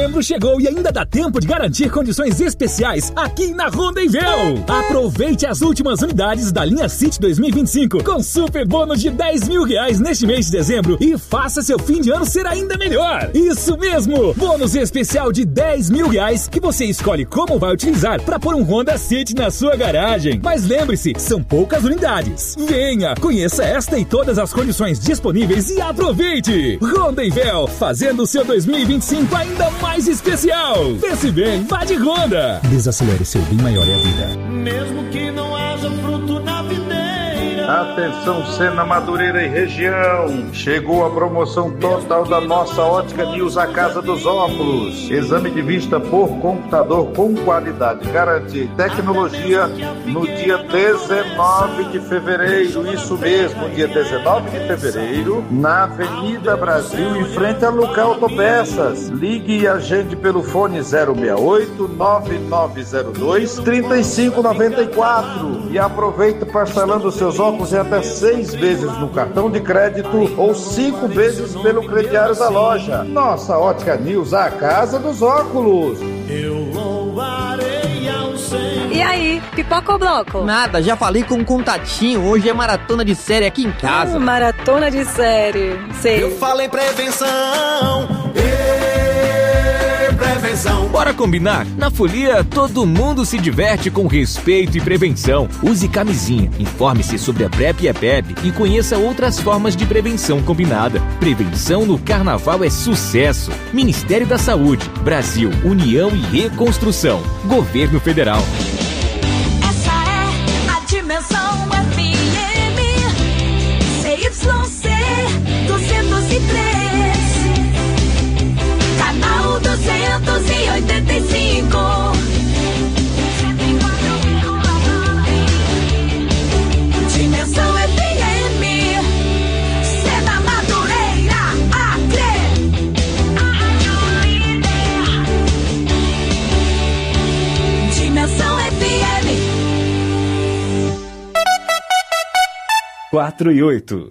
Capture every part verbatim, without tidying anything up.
Dezembro chegou e ainda dá tempo de garantir condições especiais aqui na Rondonvel. Aproveite as últimas unidades da linha City dois mil e vinte e cinco com super bônus de dez mil reais neste mês de dezembro e faça seu fim de ano ser ainda melhor. Isso mesmo, bônus especial de dez mil reais que você escolhe como vai utilizar para pôr um Honda City na sua garagem. Mas lembre-se, são poucas unidades. Venha, conheça esta e todas as condições disponíveis e aproveite. Rondonvel, fazendo o seu dois mil e vinte e cinco ainda mais especial. Pense bem, vá de Honda. Desacelere, seu bem maior é a vida. Mesmo que não haja fruto na videira. Atenção, Sena, Madureira e região. Chegou a promoção total da nossa Ótica News, a Casa dos Óculos. Exame de vista por computador com qualidade, garantia e tecnologia no dia dezenove de fevereiro. Isso mesmo, dia dezenove de fevereiro, na Avenida Brasil, em frente a Lucar Autopeças. Ligue e agende pelo fone zero seis oito, nove nove zero dois, três cinco nove quatro e aproveite parcelando seus óculos em até seis vezes no cartão de crédito ou cinco vezes pelo crediário da loja. Nossa Ótica News, a Casa dos Óculos. Eu louvarei ao Senhor. E aí, pipoca ou bloco? Nada, já falei com um contatinho. Hoje é maratona de série aqui em casa. Hum, maratona de série. Sei. Eu falei prevenção. Prevenção. Bora combinar? Na Folia, todo mundo se diverte com respeito e prevenção. Use camisinha, informe-se sobre a PrEP e a PEP e conheça outras formas de prevenção combinada. Prevenção no Carnaval é sucesso. Ministério da Saúde, Brasil, União e Reconstrução. Governo Federal. Essa é a Dimensão F M C Y C duzentos e três, canal duzentos e oitenta e cinco. Dimensão F M, Sena, Madureira, Acre. Dimensão F M. quatro e oito.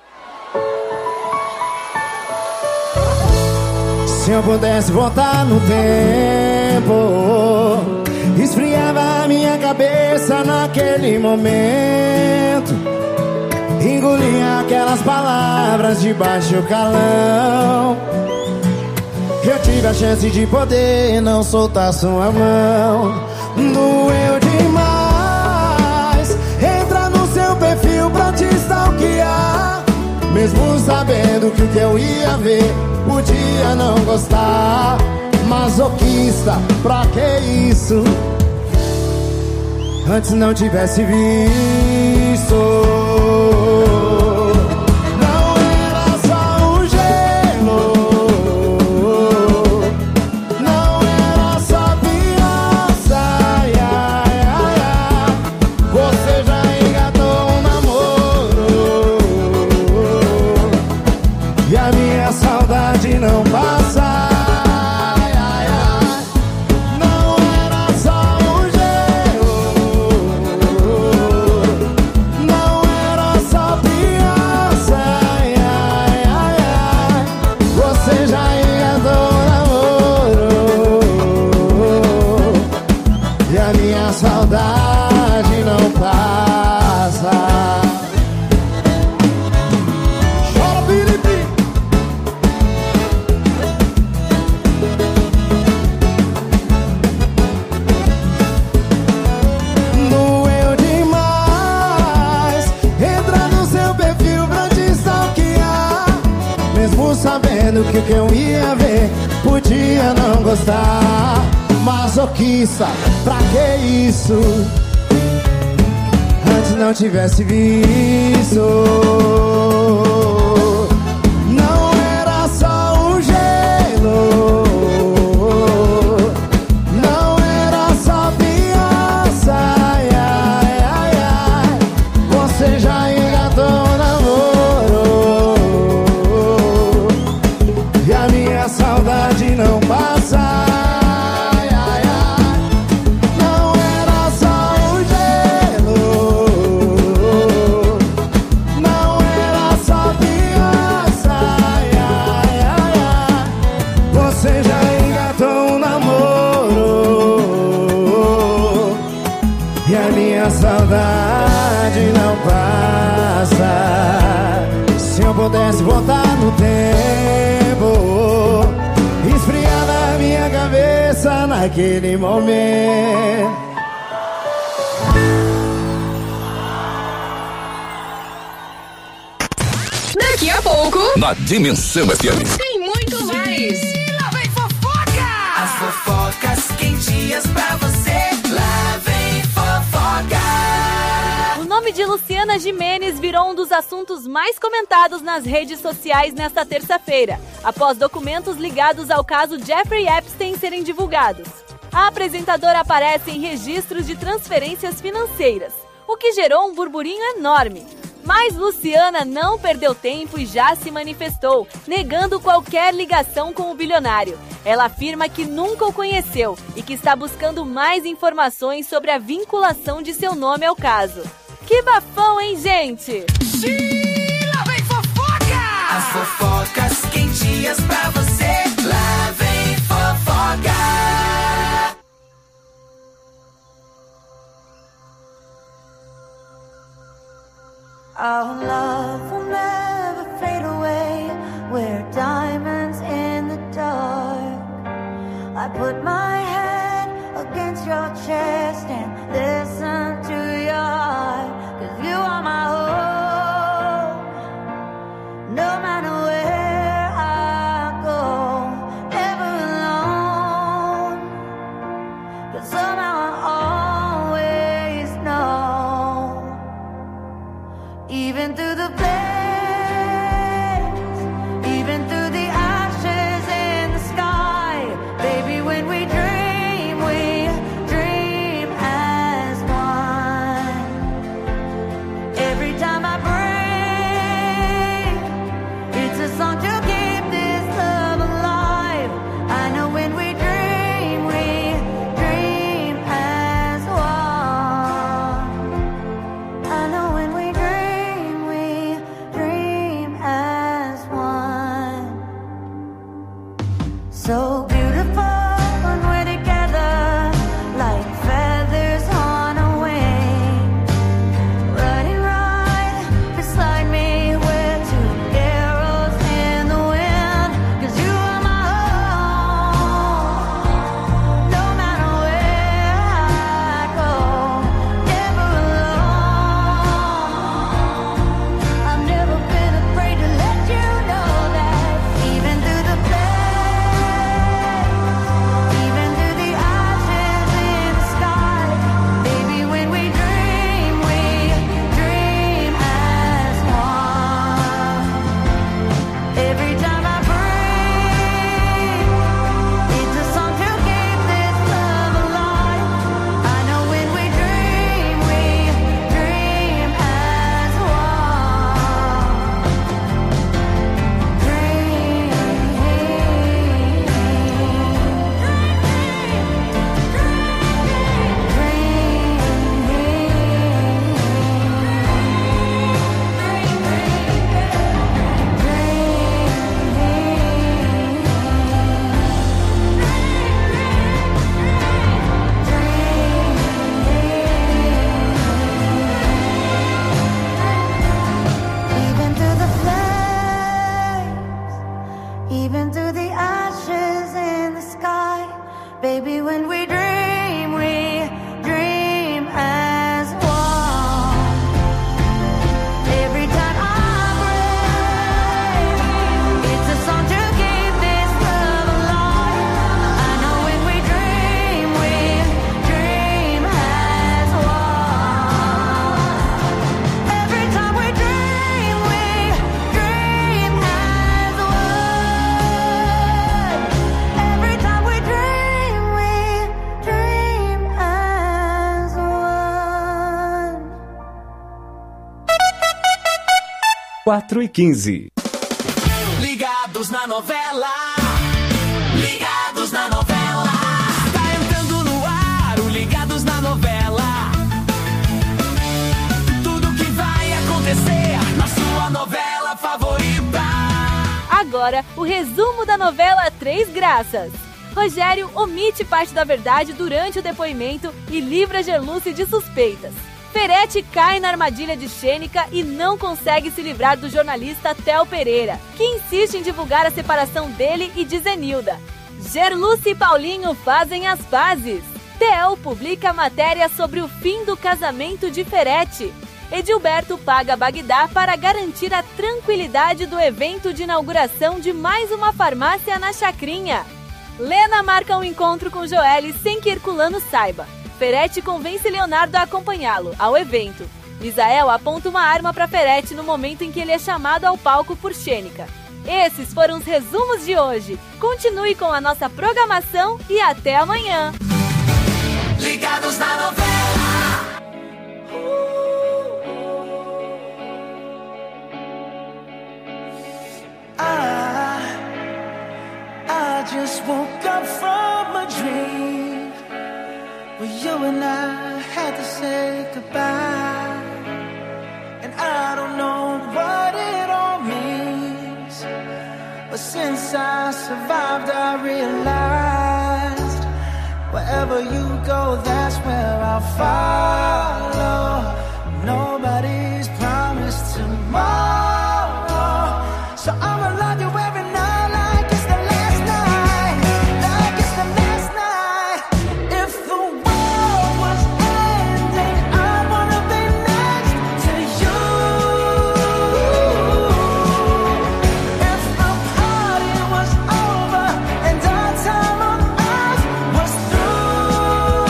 Se eu pudesse voltar no tempo, esfriava a minha cabeça naquele momento, engolia aquelas palavras de baixo calão. Eu tive a chance de poder não soltar sua mão. Doeu demais entrar no seu perfil pra te stalkear, mesmo sabendo que o que eu ia ver podia não gostar. Masoquista, pra que isso? Antes não tivesse visto. Não era só um gelo, não era só criança. Ai, ai, ai, ai. Você já engatou um namoro e a minha saudade não passa. Ai, ai, ai. Não era só um gelo, não era só criança. Ai, ai, ai, ai. Você já engatou um namoro e a minha saudade não passa. Chora, Felipe. Doeu demais entrar no seu perfil pra te stalkear, mesmo sabendo que o que eu ia ver podia não gostar. Masoquista, pra que isso? Antes não tivesse visto. Não era só um gelo, não era só criança. Ai, ai, ai, ai. Você já engatou um namoro e a minha saudade não passa. Ai, ai, ai. Não era só um gelo, não naquele momento. Daqui a pouco, na Dimensão F M, tem muito mais. Lá vem fofoca! As fofocas quentinhas pra você. Lá vem fofoca. O nome de Luciana Gimenez virou um dos assuntos mais comentados nas redes sociais nesta terça-feira, após documentos ligados ao caso Jeffrey Epstein serem divulgados. A apresentadora aparece em registros de transferências financeiras, o que gerou um burburinho enorme. Mas Luciana não perdeu tempo e já se manifestou, negando qualquer ligação com o bilionário. Ela afirma que nunca o conheceu e que está buscando mais informações sobre a vinculação de seu nome ao caso. Que bafão, hein, gente? Sim, lá vem fofoca! As fofocas quentinhas pra você. Lá vem fofoca! Our love will never fade away. We're diamonds in the dark. I put my head against your chest and listen to your heart. 'Cause you are my hope. No matter where I go, never alone. 'Cause somehow I always know. Even through the flames, even through the ashes in the sky, baby, when we dream, we dream as one. Every time I break, it's a song to keep this love alive. I know when we dream, we dream as one. I know when we dream, so beautiful when we're together, like feathers on a wing. Running right beside me, we're two arrows in the wind. 'Cause you are my home, no matter where I go, never alone. I've never been afraid to let you know that even through the even through the ashes in the sky, baby, when we dream, we dream as one. Every time I break, it's a song to keep this love alive. I know when we dream, we dream as one. Every time we dream, we dream as one. Every time we dream, we dream as one. quatro e quinze. Ligados na novela. Ligados na novela. Tá entrando no ar o Ligados na novela. Tudo que vai acontecer na sua novela favorita. Agora, o resumo da novela Três Graças. Rogério omite parte da verdade durante o depoimento e livra Gerluce de suspeitas. Ferete cai na armadilha de Xênica e não consegue se livrar do jornalista Theo Pereira, que insiste em divulgar a separação dele e de Zenilda. Gerluce e Paulinho fazem as pazes. T E L publica matéria sobre o fim do casamento de Ferete. Edilberto paga Bagdá para garantir a tranquilidade do evento de inauguração de mais uma farmácia na Chacrinha. Lena marca um encontro com Joelle sem que Herculano saiba. Ferete convence Leonardo a acompanhá-lo ao evento. Misael aponta uma arma para Ferete no momento em que ele é chamado ao palco por Xênica. Esses foram os resumos de hoje. Continue com a nossa programação e até amanhã. Ligados na novela. I, I just woke up from a dream where you and I had to say goodbye. And I don't know what it all means, but since I survived I realized wherever you go, that's where I'll follow. Nobody's promised tomorrow, so I'ma love you every night like it's the last night, like it's the last night. If the world was ending, I wanna be next to you. If the party was over and our time on earth was through,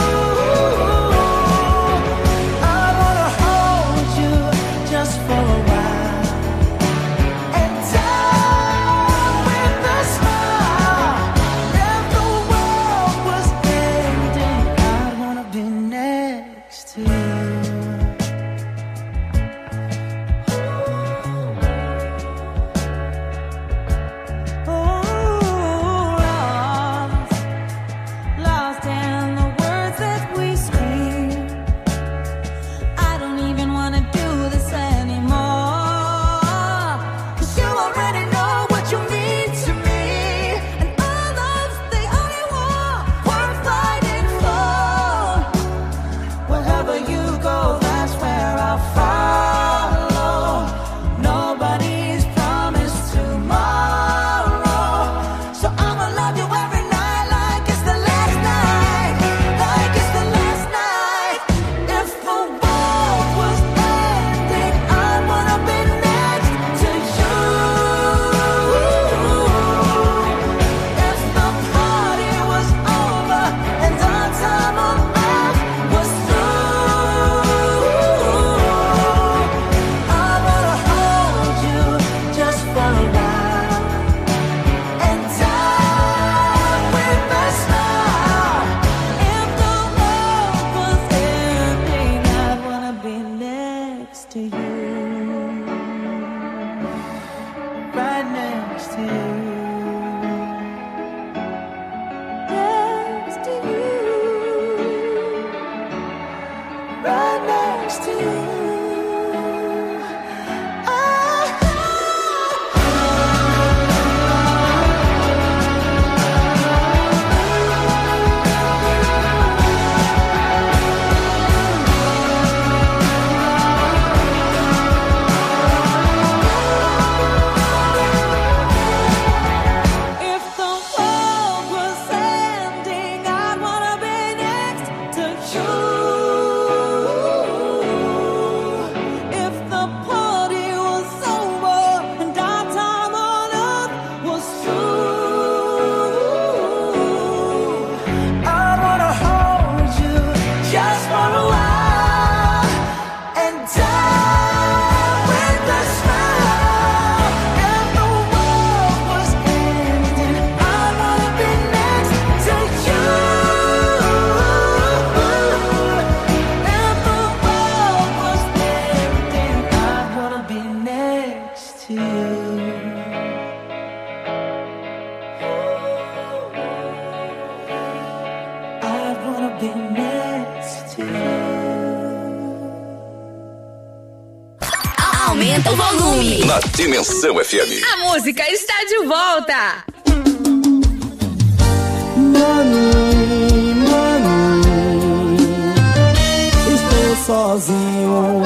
I wanna hold you just for a while. Aumenta o volume. Na Dimensão F M. A música está de volta. Mami, mami, estou sozinho.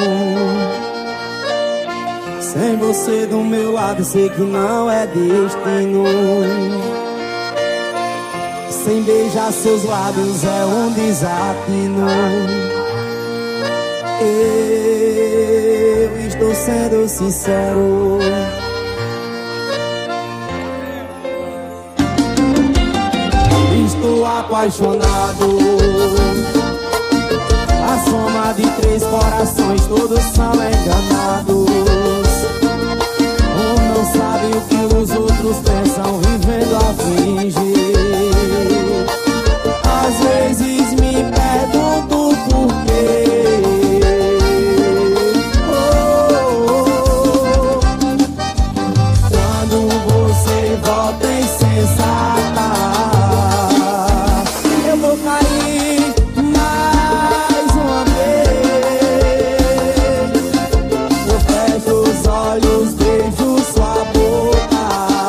Sem você do meu lado, sei que não é destino. sem beijar seus lábios é um desatino. Eu estou sendo sincero. Estou apaixonado. A soma de três corações, todos são enganados. Um não sabe o que os outros pensam, vivendo a fingir. Às vezes me pergunto por quê. Oh, oh, oh. Quando você volta insensata, eu vou cair mais uma vez. Eu fecho os olhos, beijo sua boca.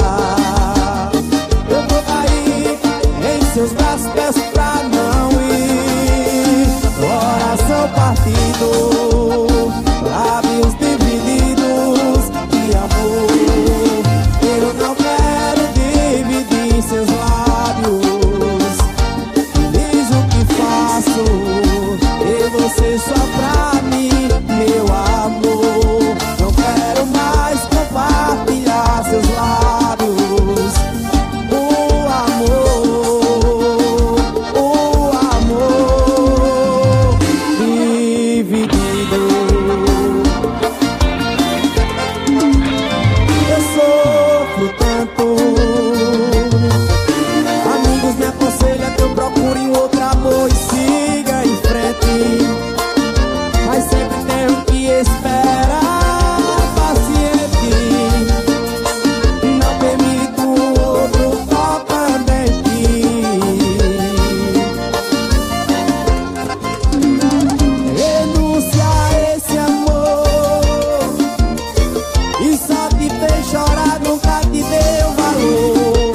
Eu vou cair em seus braços, peço pra não ir. Coração partido, lábios divididos de amor. Eu não quero dividir seus lábios. Diz o que faço, ter você só pra mim, meu amor. Não quero mais compartilhar seus lábios. O amor, o amor dividido. Eu sofro tanto. Amigos me aconselham que eu procure um outro amor e siga em frente. Mas sempre tenho que esperar paciente. Não permito o outro tocando em mim. Renúncia a esse amor e só te fez chorar, nunca te deu valor.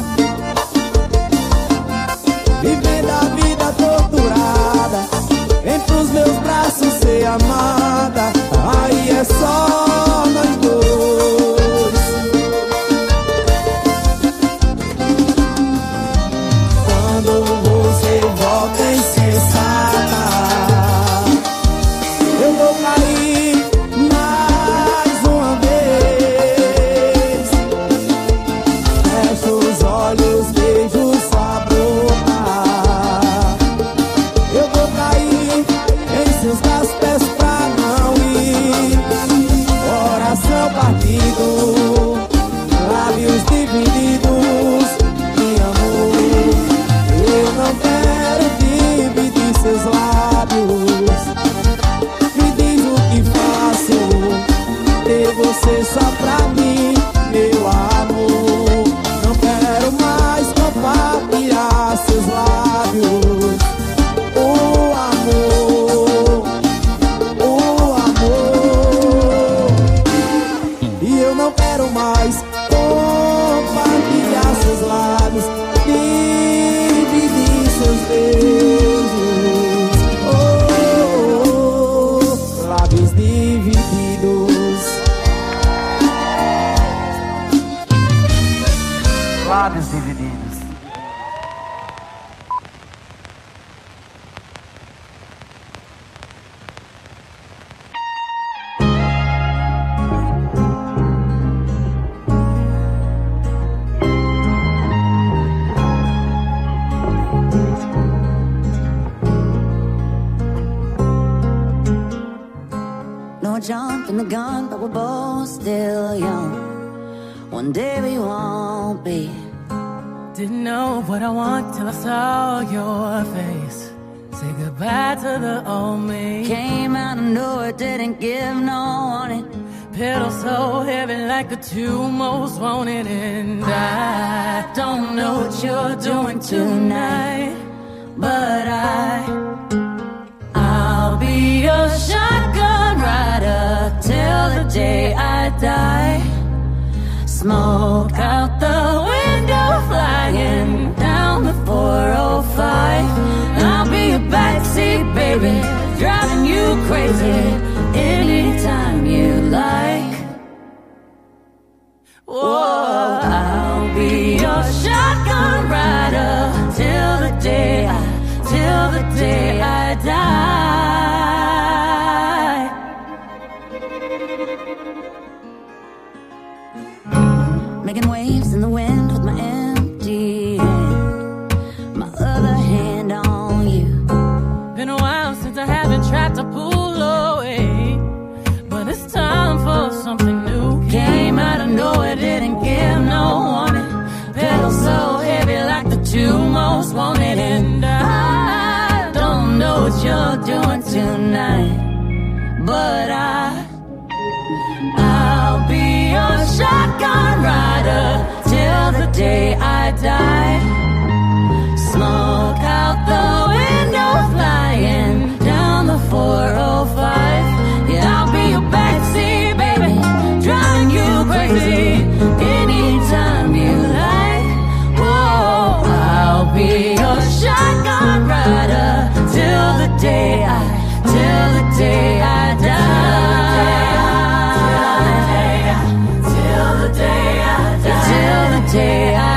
Vivendo a vida torturada, vem pros meus braços ser amada. Aí é só nós dois. Quando você volta insensata, eu vou cair mais uma vez. Fecho os olhos, beijo sua boca. Eu vou cair em seus braços, peço pra não ir. Coração partido, lábios divididos de amor. Eu não quero dividir seus lábios. Me diz o que faço, ter você só pra mim, meu amor. Não quero mais compartilhar seus lábios. O amor, o amor. E eu não quero mais compartilhar seus lábios, dividir seus beijos. Oh, oh, oh. Lábios divididos. Lábios divididos. No jumping the gun, but we're both still young. One day we won't be. Didn't know what I want till I saw your face. Say goodbye to the old me. Came out of nowhere, didn't give no warning. Pedal so heavy like the two most wanted. And I don't know what you're doing tonight, but I I'll be your shotgun rider till the day I die. Smoke out the window, flying down the four oh five. I'll be your backseat baby, driving you crazy anytime you like. Whoa, I'll be your shotgun rider till Making waves in the wind with my empty hand, my other hand on you. Been a while since I haven't tried to pull away, but it's time for something new. Came out of nowhere, didn't give no warning. Pedal so heavy like the two most wanted, and I don't know what you're doing tonight, but I I'll be your shotgun rider till the day I die. Smoke out the window, flying down the four oh five. Yeah, I'll be your backseat, baby, driving you crazy anytime you like. Whoa, I'll be your shotgun rider till the day I, till the day I die. Day I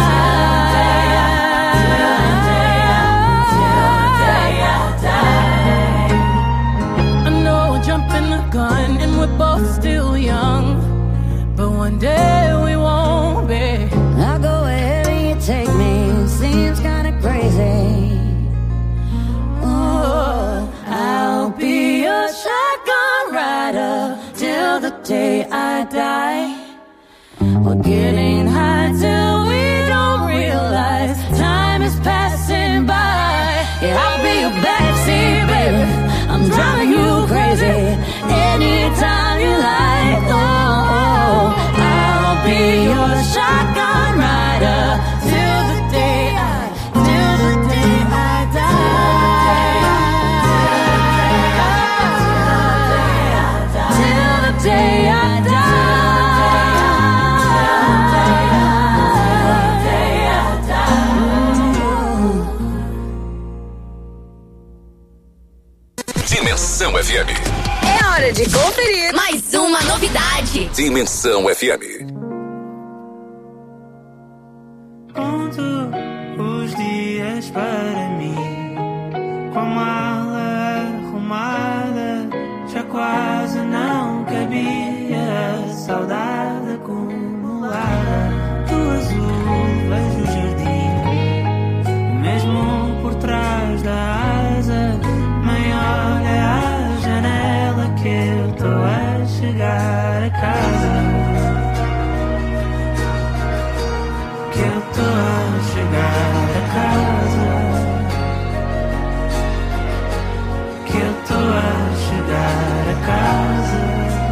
die. I know we're jumping the gun and we're both still young, but one day we won't be. I'll go wherever you take me, seems kinda crazy. Oh, I'll be your shotgun rider till the day I die. We're getting high till we don't realize time is passing by. Yeah, I'll be your backseat, baby, I'm driving you crazy anytime you like. Oh, oh, I'll be your shotgun rider till the day I, till the day I die. Till the day I die. Dimensão F M. É hora de conferir mais uma novidade. Dimensão F M. Conto os dias para mim, com a mala arrumada, já quase não cabia a saudade acumulada. Do azul vejo o jardim, mesmo por trás da asa. Mãe, olha a janela que eu tô a chegar a casa. Que eu tô a chegar a casa. Que eu tô a chegar a casa.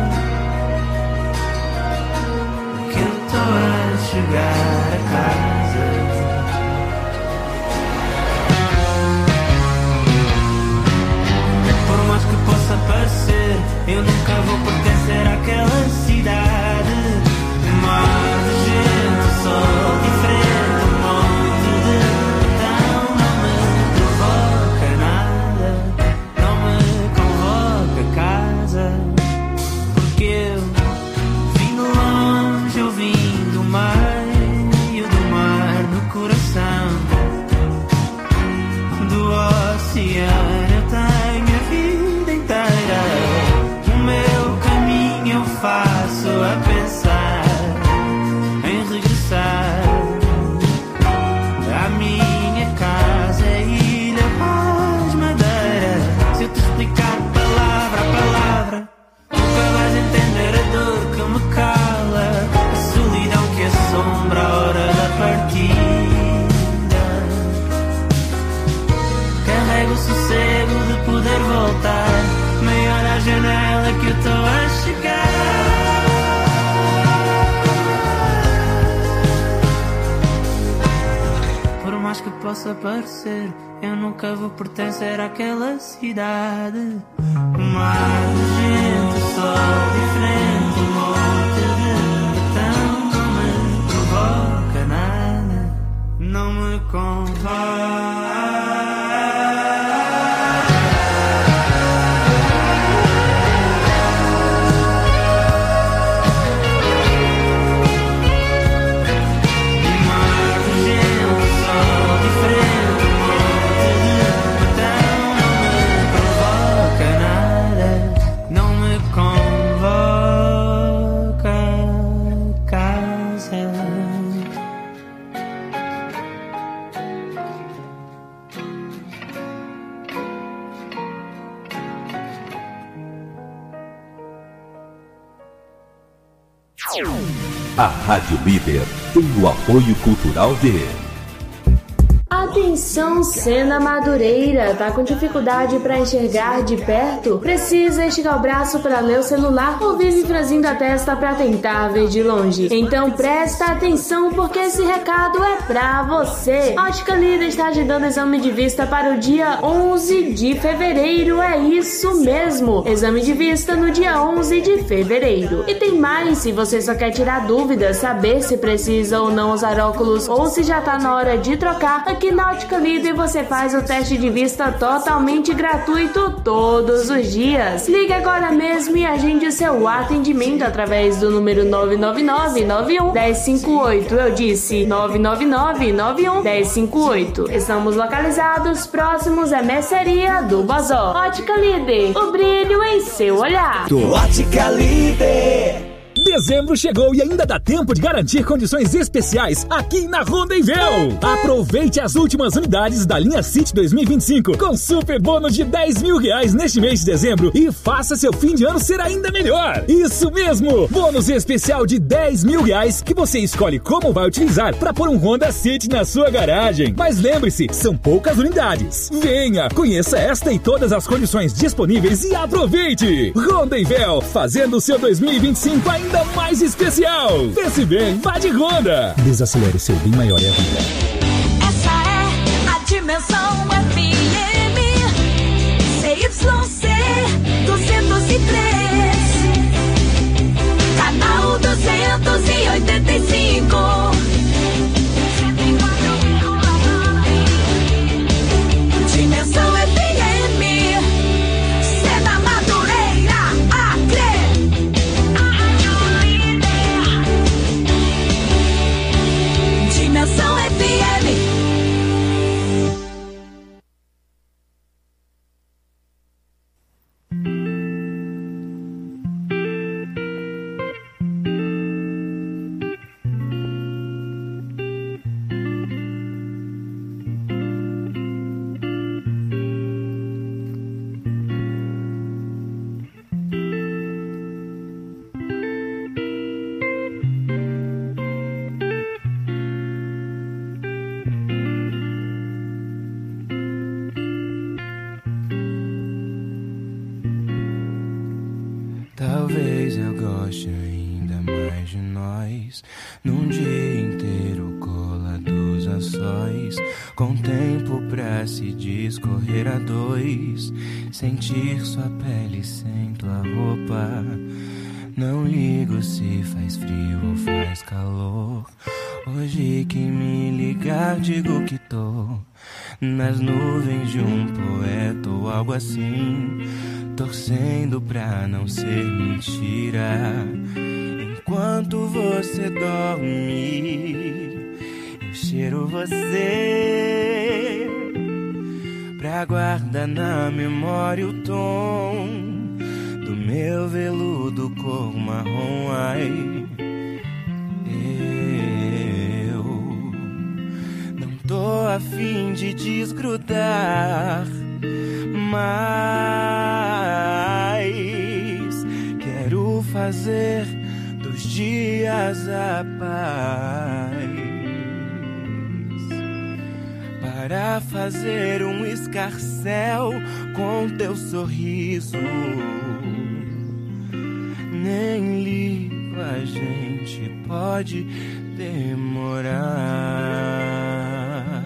Que eu tô a chegar a casa. Por mais que possa parecer, eu nunca vou pertencer àquela cidade. Mar de gente, sol diferente, um monte de botão. Não me provoca nada, não me convoca casa. Porque eu vim de longe, eu vim do meio do mar no coração do oceano. Eu tenho a vida inteira, o meu caminho eu faço a pensar em regressar à minha casa, Ilha Paz Madeira. Se eu te explicar palavra a palavra, nunca vais entender a dor que me cala, a solidão que assombra a hora da partida. Carrego o sossego de poder voltar, meio olha a janela que eu tô a chegar. Por mais que possa parecer, eu nunca vou pertencer àquela cidade. Mar de gente, sol diferente, um monte de botão. Não me provoca nada, não me convoca. Convoca. A Rádio Líder tem o apoio cultural de... Atenção, Sena Madureira, tá com dificuldade para enxergar de perto? Precisa esticar o braço para ler o celular ou vive franzindo a testa para tentar ver de longe? Então presta atenção porque esse recado é pra você. A Ótica Líder está agendando exame de vista para o dia onze de fevereiro, é isso mesmo, exame de vista no dia onze de fevereiro. E tem mais, se você só quer tirar dúvidas, saber se precisa ou não usar óculos ou se já tá na hora de trocar, aqui na Ótica Líder você faz o teste de vista totalmente gratuito todos os dias. Ligue agora mesmo e agende o seu atendimento através do número nove nove nove, nove um, um zero cinco oito. Eu disse nove nove nove, nove um, um zero cinco oito. Estamos localizados próximos à mercearia do Bozó. Ótica Líder, o brilho em seu olhar. Ótica Líder. Dezembro chegou e ainda dá tempo de garantir condições especiais aqui na Rondenvel. Aproveite as últimas unidades da linha City dois mil e vinte e cinco com super bônus de dez mil reais neste mês de dezembro e faça seu fim de ano ser ainda melhor. Isso mesmo, bônus especial de dez mil reais que você escolhe como vai utilizar para pôr um Honda City na sua garagem. Mas lembre-se, são poucas unidades. Venha, conheça esta e todas as condições disponíveis e aproveite. Rondenvel, fazendo o seu dois mil e vinte e cinco ainda ainda mais especial. Pense bem, vá de Honda. Desacelere, seu bem maior é a vida. Essa é a Dimensão F M C Y C duzentos e três, canal duzentos e oitenta e cinco. Dimensão F M, Sena Madureira, Acre. Dimensão F M. Talvez eu goste ainda mais de nós, num dia inteiro colados a sós, com tempo pra se discorrer a dois, sentir sua pele sem tua roupa. Não ligo se faz frio ou faz calor, hoje que me ligar digo que tô nas nuvens de um poeta ou algo assim, torcendo pra não ser mentira. Enquanto você dorme, eu cheiro você pra guardar na memória o tom do meu veludo cor marrom. Ai, eu não tô a fim de desgrudar, mas quero fazer dos dias a paz, para fazer um escarcéu com teu sorriso. Nem ligo, a gente pode demorar.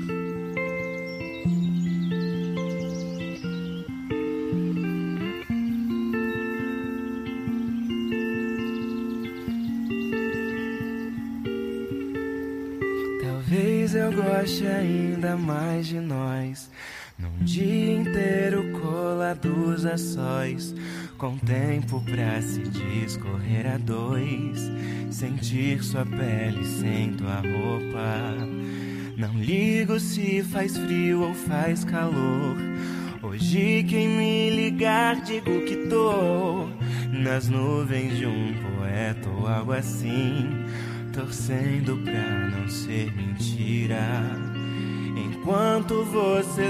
Talvez eu goste ainda mais de nós, num dia inteiro colados a sós, com tempo pra se discorrer a dois, sentir sua pele sem tua roupa. Não ligo se faz frio ou faz calor, hoje quem me ligar digo que tô nas nuvens de um poeta ou algo assim, torcendo pra não ser mentira. Enquanto você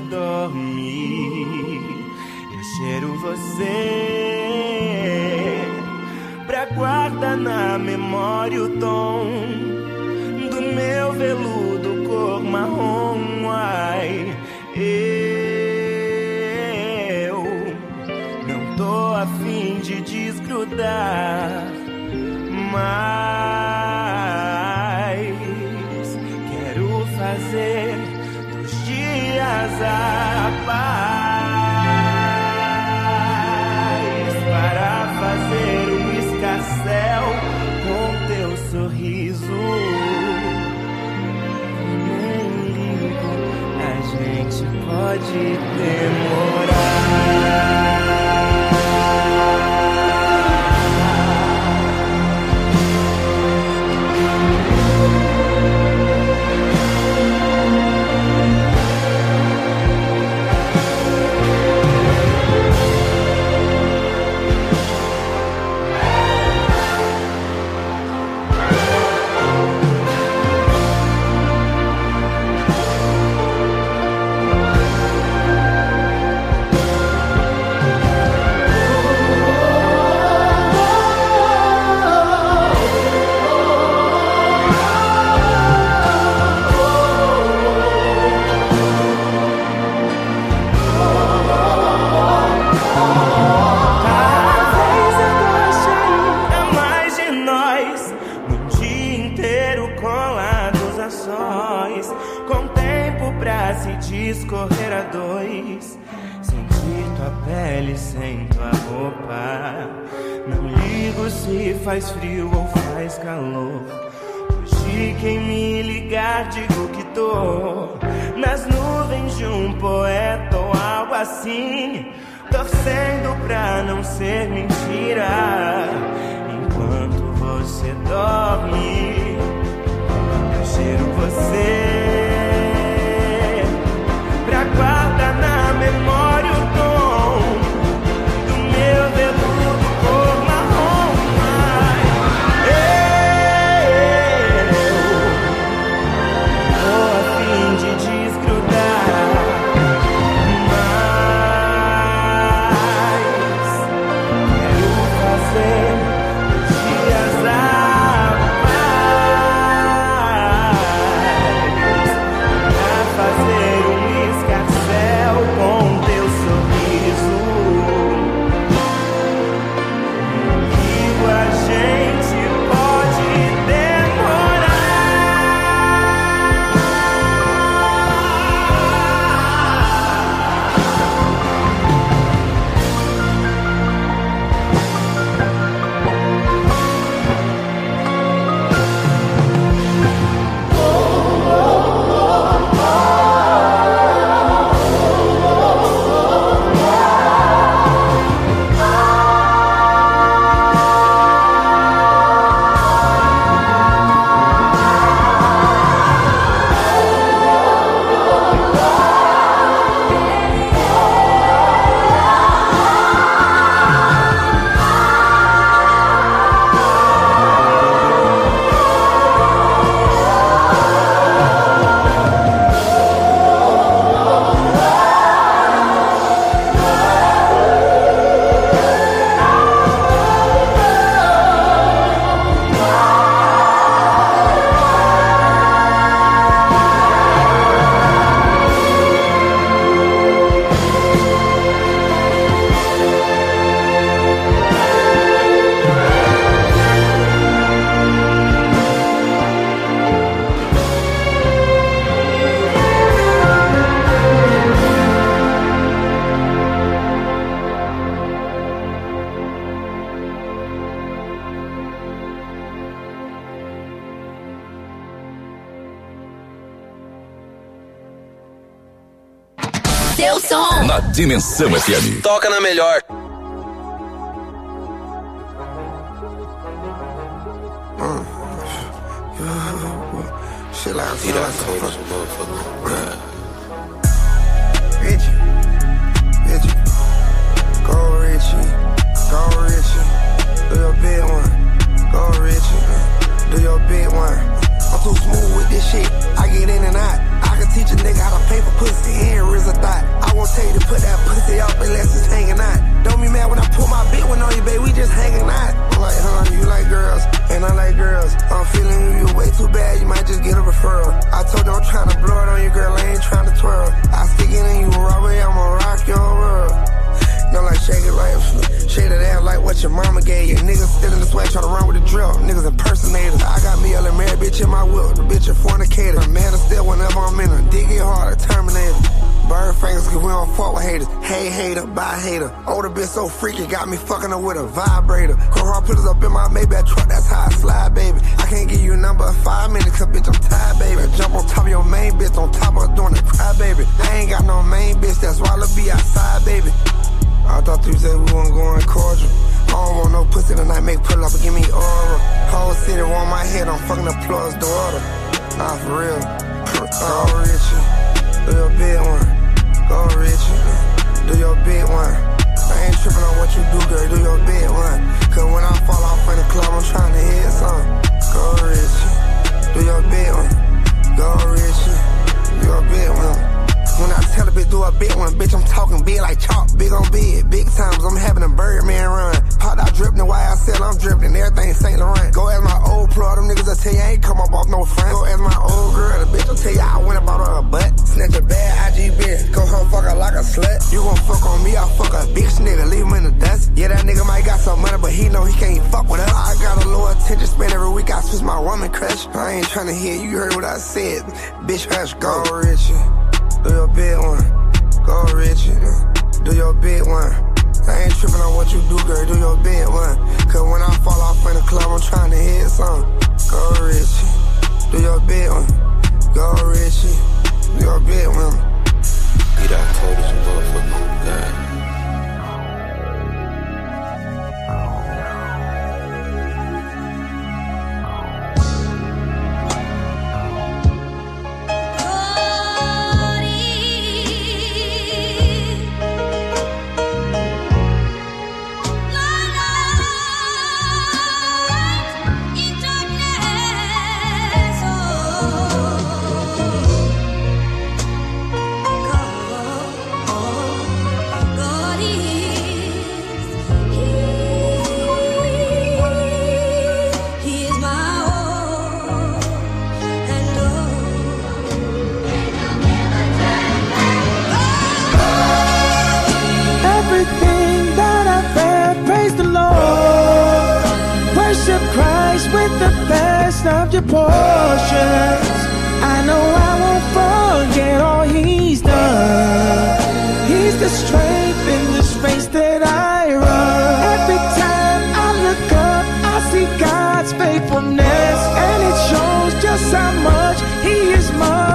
dorme, eu cheiro você pra guarda na memória o tom do meu veludo cor marrom. Ai, eu não tô a fim de desgrudar, mas quero fazer dos dias a paz, para fazer um escarcéu com teu sorriso. Nem ligo, a gente pode demorar. Discorrer a dois, sentir tua pele sem tua roupa. Não ligo se faz frio ou faz calor. Hoje quem me ligar digo que tô nas nuvens de um poeta ou algo assim, torcendo pra não ser mentira. Enquanto você dorme, eu cheiro você. Guarda na memória o tom do meu veludo cor marrom. Eu tô a fim de desgrudar, mas quero fazer dias a paz, pra fazer um com teu sorriso. Digo, a gente pode Seu som. Na Dimensão F M. Toca na melhor. Richie, Richie, go Richie, go Richie, do your big one, go Richie, do your big one. I'm too smooth with this shit, I get in and out. I can teach a nigga how to pay for pussy, here is a thought. I won't tell you to put that pussy up unless it's hanging out. Don't be mad when I pull my big one on you, babe, we just hanging out. I'm like, huh, you still in the swag, tryna run with the drill. Niggas impersonators. I got me a married bitch in my whip. The bitch a fornicator. A man is still whenever I'm in her. Dig it hard, a Terminator. Bird fingers cause we don't fuck with haters. Hey hater, bye hater. Older bitch so freaky, got me fucking her with a vibrator. Cold hard put us up in my Maybach truck, that's how I slide, baby. I can't give you a number of five minutes, cause bitch I'm tired, baby. Jump on top of your main bitch, on top of her doing a cry, baby. I ain't got no main bitch, that's why I'll be outside, baby. I thought you said we wasn't going cordial. I don't want no pussy tonight, make pull up and give me oral. Whole city want my head, I'm fucking the plug's daughter. Nah, for real. Oh, Richie, do your big one. Go Richie, do your big one. I ain't tripping on what you do, girl, do your big one. Cause when I fall off in the club, I'm trying to hit some. Go Richie, do your big one. Go Richie, do your big one. When I tell a bitch do a big one, bitch, I'm talking big like chalk, big on big, big times, I'm having a Birdman run. Popped out dripping, the Y I said I'm dripping, everything Saint Laurent. Go ask my old plug, them niggas that tell you I ain't come up off no friends. Go ask my old girl, the bitch will tell you I went about her butt. Snatch a bad I G bitch, go home fuck her like a slut. You gon' fuck on me, I'll fuck a bitch nigga, leave him in the dust. Yeah, that nigga might got some money, but he know he can't fuck with us. I got a low attention span every week, I switch my woman crush. I ain't tryna hear, you heard what I said. Bitch, hush, go Richie. Do your big one, go Richie, do your big one. I ain't tripping on what you do, girl, do your big one. Cause when I fall off in the club, I'm trying to hit some. Go Richie, do your big one, go Richie, do your big one. Get out cold as a motherfucker, God. Of your portions, I know I won't forget all he's done. He's the strength in this race that I run. Every time I look up, I see God's faithfulness, and it shows just how much He is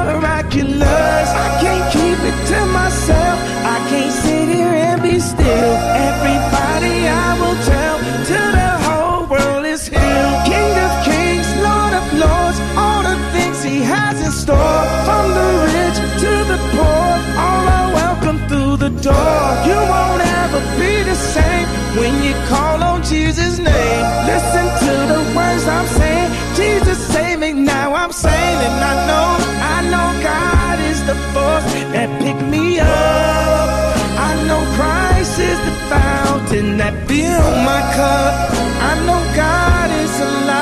miraculous. I can't keep it to myself, I can't sit here and be still. Everybody I will tell, till the whole world is healed. King of kings, Lords, all the things He has in store. From the rich to the poor, all are welcome through the door. You won't ever be the same when you call on Jesus' name. Listen to the words I'm saying. Jesus save me, now I'm saying, and I know, I know God is the force that picked me up. I know Christ is the fountain that filled my cup. I know God is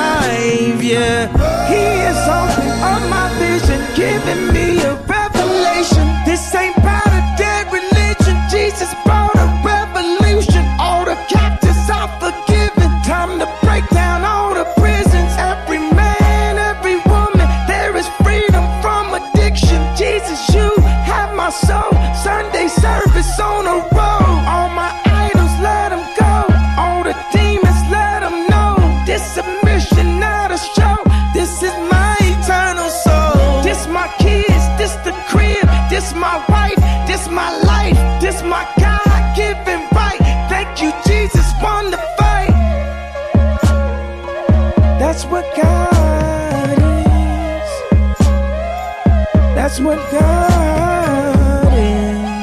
alive, yeah. He is open up my vision, giving me a revelation. This ain't about a dead religion. Jesus brought a revolution. All the captives are forgiven. Time to break down all the prisons. Every man, every woman, there is freedom from addiction. Jesus, you have my soul. Sunday service on the road. All my idols, let them go. All the demons, let them know. This submission, not a show. This is my eternal soul. This my kids, this the crib. This my wife, this my life. This my God-given right. Thank you, Jesus, won the fight. That's what God is. That's what God is.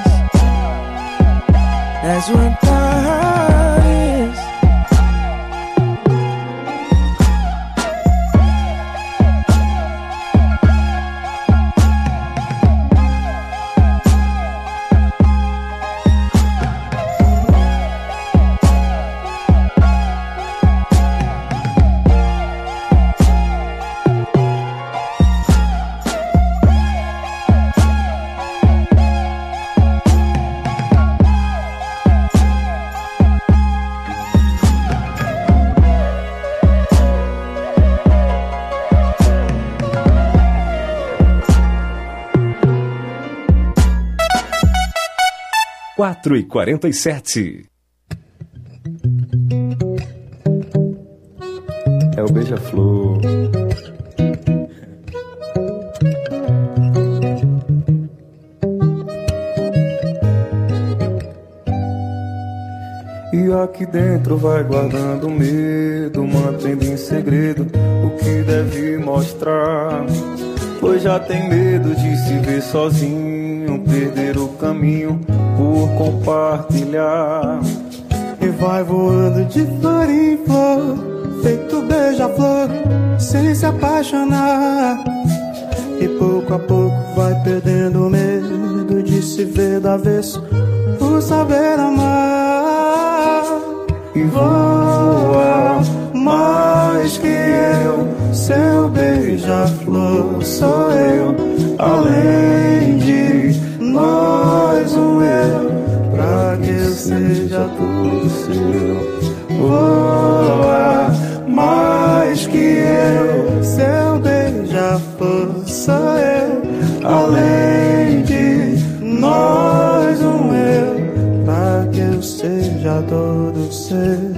That's what God is. quatro e quarenta e sete. É o Beija-Flor. E aqui dentro vai guardando medo, mantendo em segredo o que deve mostrar. Pois já tem medo de se ver sozinho, perder o caminho por compartilhar. E vai voando de flor em flor, feito beija-flor, sem se apaixonar. E pouco a pouco vai perdendo o medo de se ver do avesso, por saber amar. E voa mais que eu, seu beija-flor sou eu, além de nós um eu, pra que eu seja tudo seu. Voa mais que eu, seu beija-flor sou eu, além de nós um eu, pra que eu seja todo seu.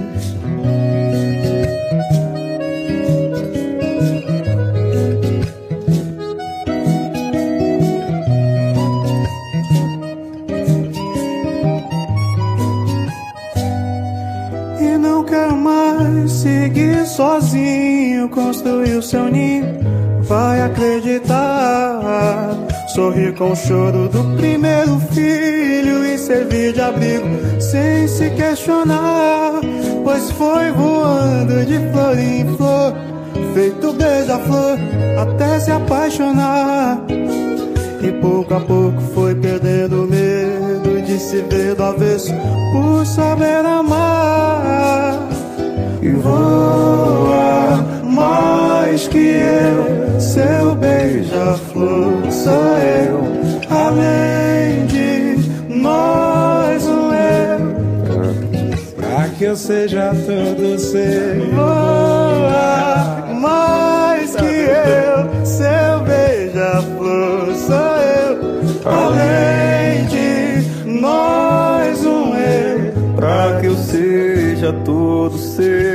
Seguir sozinho, construir o seu ninho, vai acreditar. Sorrir com o choro do primeiro filho e servir de abrigo sem se questionar. Pois foi voando de flor em flor, feito beija-flor, até se apaixonar. E pouco a pouco foi perdendo o medo de se ver do avesso, por saber amar. E voa mais que eu, seu beija-flor sou eu, além de nós um eu, pra que eu seja todo seu. Voa mais que eu, seu beija-flor sou eu, além de nós um eu, pra que eu seja todo seu.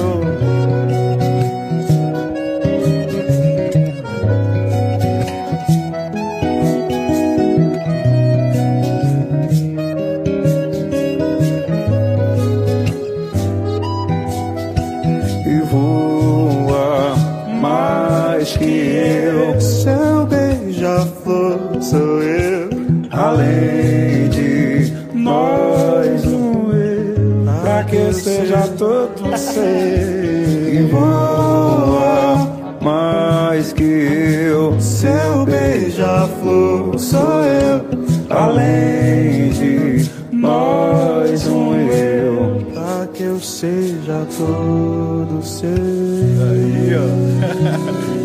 E voa mais que eu, seu beija-flor sou eu, além de nós um eu, pra que eu seja todo seu. E voa mais que eu, seu beija-flor sou eu, além de nós um eu, pra que eu seja todo seu. Aí, ó.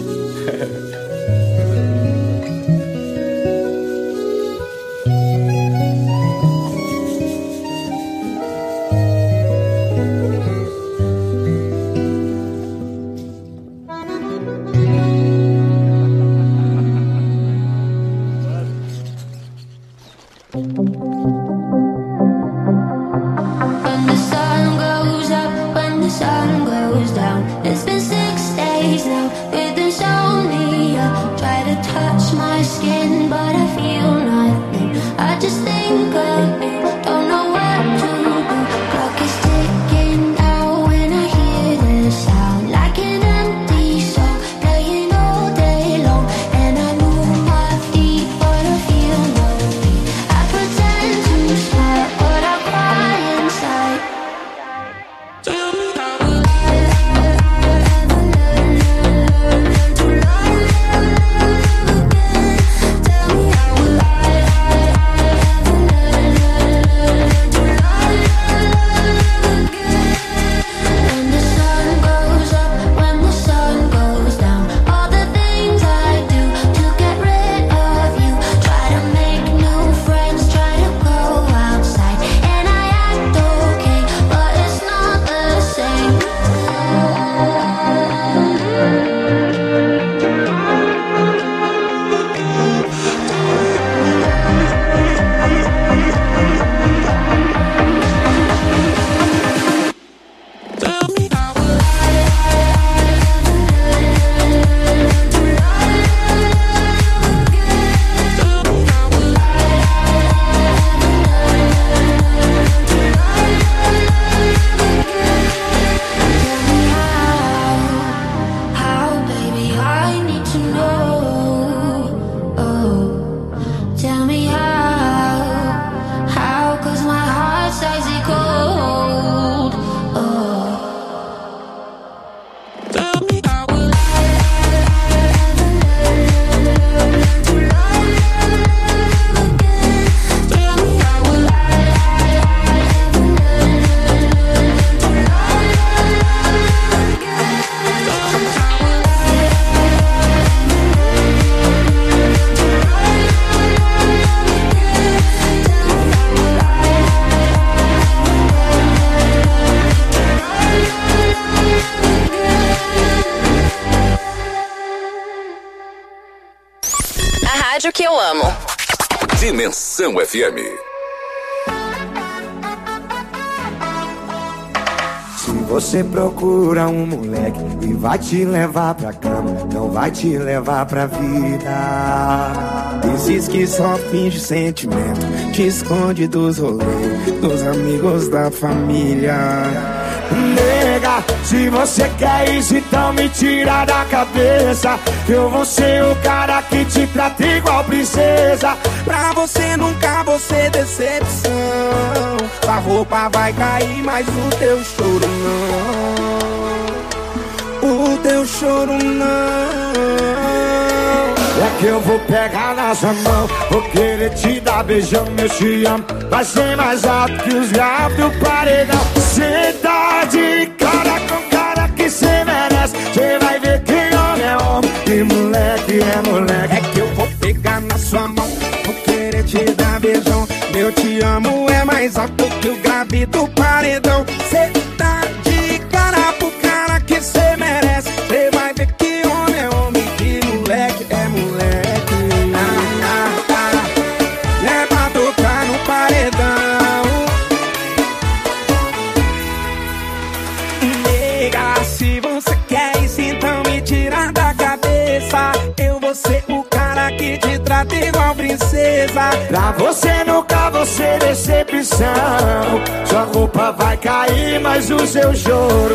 When the sun goes up, when the sun goes down, it's been six days now. rádio que eu amo. Dimensão F M. Se você procura um moleque e vai te levar pra cama, não vai te levar pra vida. Desses que só finge sentimento, te esconde dos rolês, dos amigos da família. Nega, se você quer isso, então me tira da cabeça. Eu vou ser o cara que te trata igual princesa. Pra você nunca vou ser decepção. Sua roupa vai cair, mas o teu choro não. O teu choro não. É que eu vou pegar na sua mão, vou querer te dar beijão, meu te amo. Vai ser mais alto que os graves do paredão. Cê tá de cara com cara que cê merece. Cê vai ver que homem é homem e moleque é moleque. É que eu vou pegar na sua mão, vou querer te dar beijão. Meu te amo é mais alto que o grave do paredão. Cê tá de cara pro cara que cê merece. Cê vai ver que homem é homem e moleque é moleque. Ah, ah, ah. É pra tocar no paredão. Nega, se você quer isso, então me tira da cabeça. Eu vou ser o cara que te trata igual princesa. Pra você nunca vou ser decepção. Sua roupa vai cair, mas o seu choro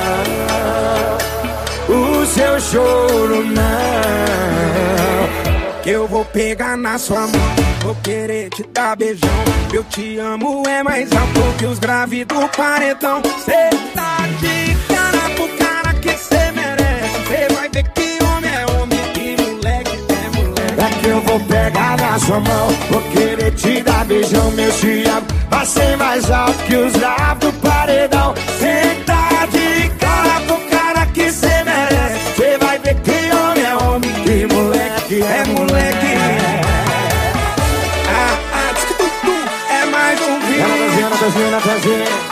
não. O seu choro não. Que eu vou pegar na sua mão, vou querer te dar beijão. Eu te amo é mais alto que os graves do paredão. Cê tá de cara pro cara que cê merece. Cê vai ver que homem é homem e moleque é moleque. É que eu vou pegar na sua mão, vou querer te dar beijão, meu te amo. Vai ser mais alto que os graves do paredão. Cê tá de cara pro cara que cê merece. Cê vai ver que homem é homem e moleque é moleque. Ah, ah, diz que tudo é mais um vídeo. Ela tá vendo, tá vendo, tá vendo.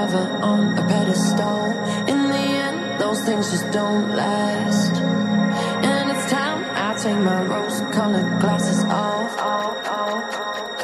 forever on a pedestal. In the end, those things just don't last. And it's time I take my rose-colored glasses off. off, off.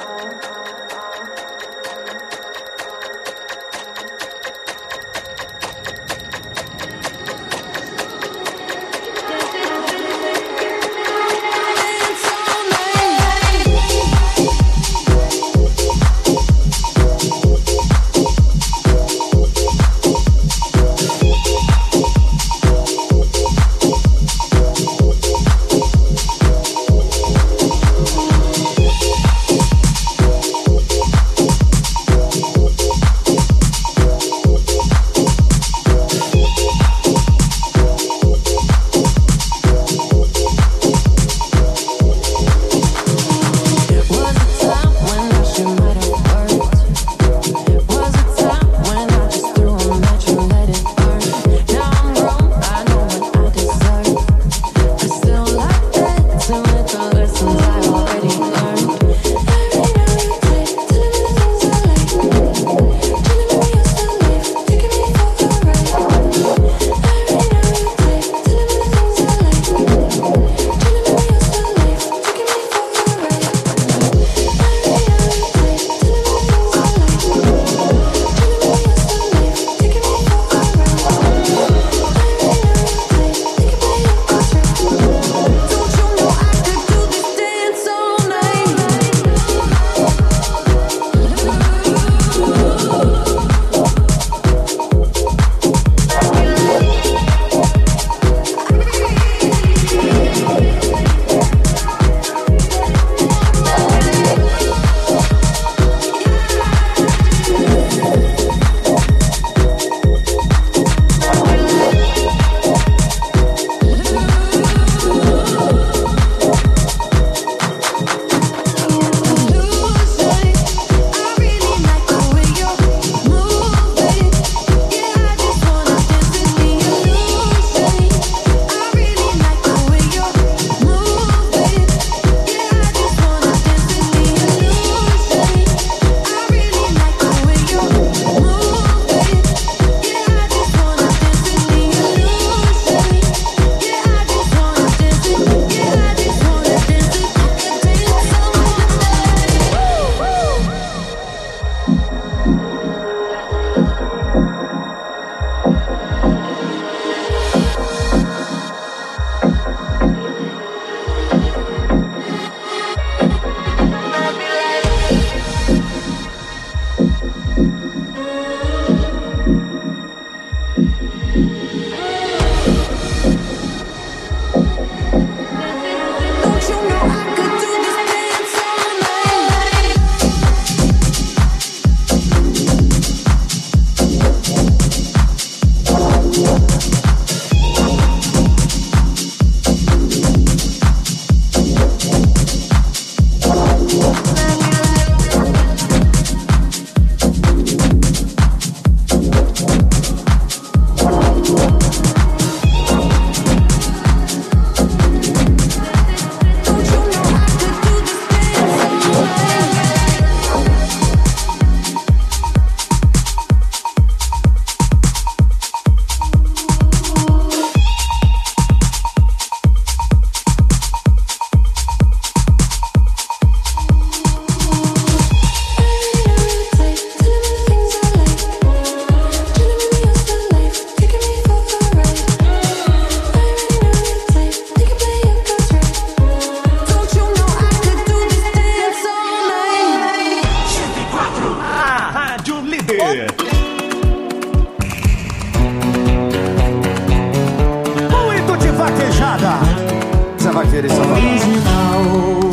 querer salvar. Original,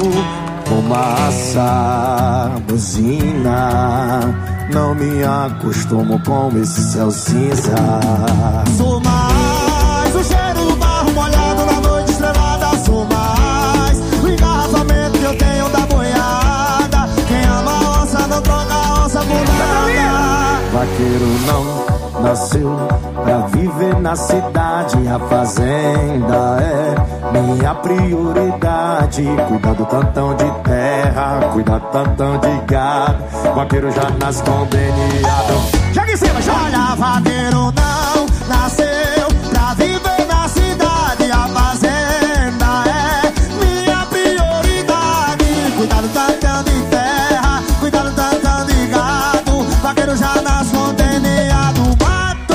fumaça, buzina. Não me acostumo com esse céu cinza. Sou mais o cheiro do barro molhado na noite estrelada. Sou mais o engarrafamento que eu tenho da boiada. Quem ama a onça não troca a onça por nada. Vaqueiro não nasceu pra viver na cidade. A fazenda é minha prioridade. Cuidar do tantão de terra, cuidar do tantão de gado. Vaqueiro já nasce com D N A. aqui em cima, já. Olha, vaqueiro não nasceu pra viver na cidade. A fazenda é minha prioridade. Cuidado tantão de terra, cuidado tantão de gado. Vaqueiro já nasce com D N A do mato.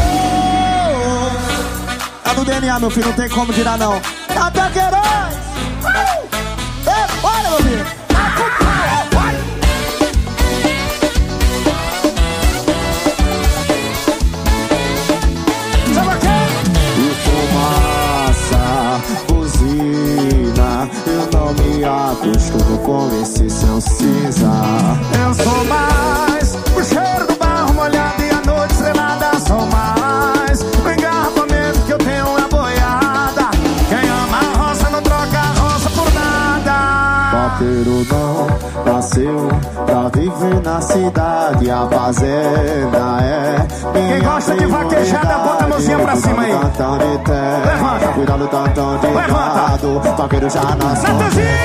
Tá no D N A, meu filho, não tem como tirar não. Até Queiroz. É, olha, meu filho. Eu não me acostumo com esse seu cinza. Eu sou mais o cheiro do barro molhado e a noite estrelada. Sou mais o engarrafamento que eu tenho na boiada. Quem ama a roça não troca a roça por nada. Vaqueiro não nasceu pra viver na cidade. A fazenda é minha. Quem gosta de vaquejada, bota a mãozinha pra cima aí. Levanta. Cuidado tantão de gado. Vaqueiro já nasceu.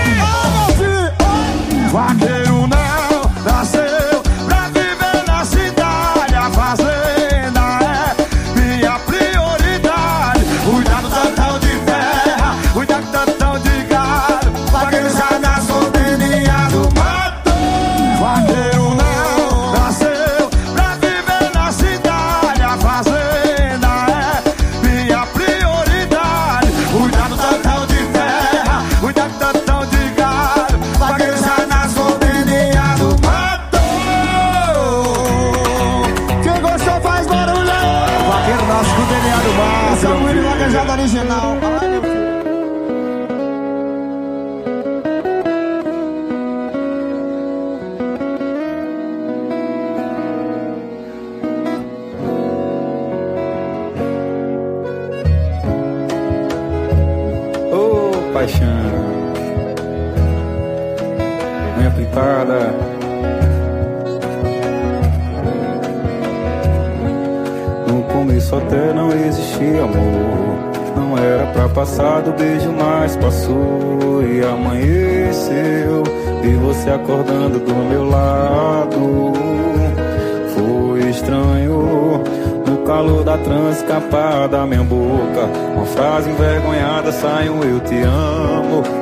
Vaqueiro não nasceu pra viver na cidade. A fazenda é minha prioridade. Cuidado tantão de terra, cuidado tantão de gado. Vaqueiro já nasceu D N A do mato. Vaqueiro não nasceu pra viver na cidade. A fazenda é minha prioridade. Cuidado tantão de terra, cuidado tantão de gado. Vaqueiro já nasceu D N A do mato. Quem gostou faz barulho aí. Vaqueiro nasce com D N A do mato. Esse é o Willy Vaquejada original. Ai, meu filho. Ô, paixão, unha pintada. No começo até não existia amor. Não era pra passar do beijo, mas passou e amanheceu. Vi você acordando do meu lado. Foi estranho. No calor da trança escapar da minha boca, uma frase envergonhada sai um eu te amo.